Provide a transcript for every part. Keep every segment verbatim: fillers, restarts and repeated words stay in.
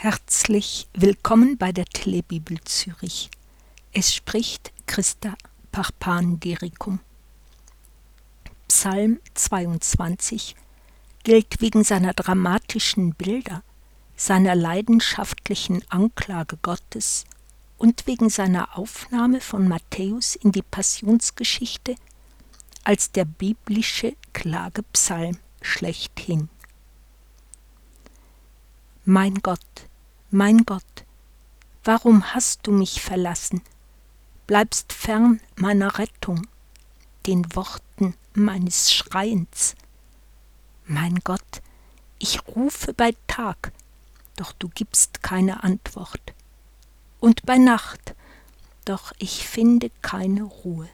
Herzlich willkommen bei der Telebibel Zürich. Es spricht Christa Parpan-Derikum. Psalm zweiundzwanzig gilt wegen seiner dramatischen Bilder, seiner leidenschaftlichen Anklage Gottes und wegen seiner Aufnahme von Matthäus in die Passionsgeschichte als der biblische Klagepsalm schlechthin. Mein Gott, mein Gott, warum hast du mich verlassen? Bleibst fern meiner Rettung, den Worten meines Schreiens. Mein Gott, ich rufe bei Tag, doch du gibst keine Antwort. Und bei Nacht, doch ich finde keine Ruhe.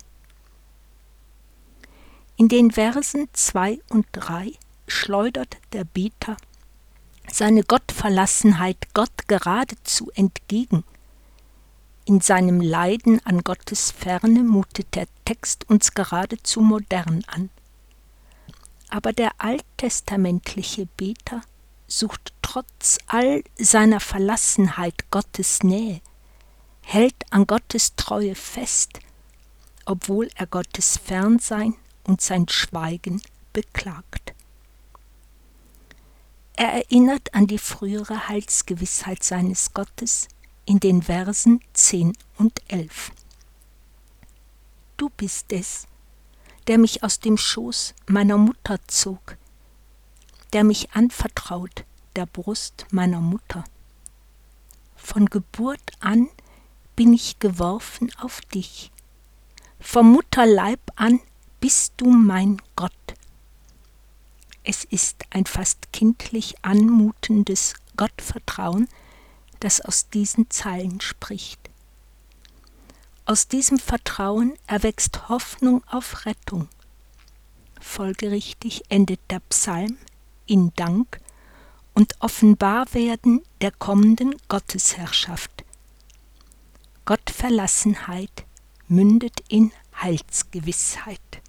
In den Versen zwei und drei schleudert der Beter seine Gottverlassenheit Gott geradezu entgegen. In seinem Leiden an Gottes Ferne mutet der Text uns geradezu modern an. Aber der alttestamentliche Beter sucht trotz all seiner Verlassenheit Gottes Nähe, hält an Gottes Treue fest, obwohl er Gottes Fernsein und sein Schweigen beklagt. Er erinnert an die frühere Heilsgewissheit seines Gottes in den Versen zehn und elf. Du bist es, der mich aus dem Schoß meiner Mutter zog, der mich anvertraut der Brust meiner Mutter. Von Geburt an bin ich geworfen auf dich, vom Mutterleib an bist du mein Gott. Es ist ein fast kindlich anmutendes Gottvertrauen, das aus diesen Zeilen spricht. Aus diesem Vertrauen erwächst Hoffnung auf Rettung. Folgerichtig endet der Psalm in Dank und Offenbarwerden der kommenden Gottesherrschaft. Gottverlassenheit mündet in Heilsgewissheit.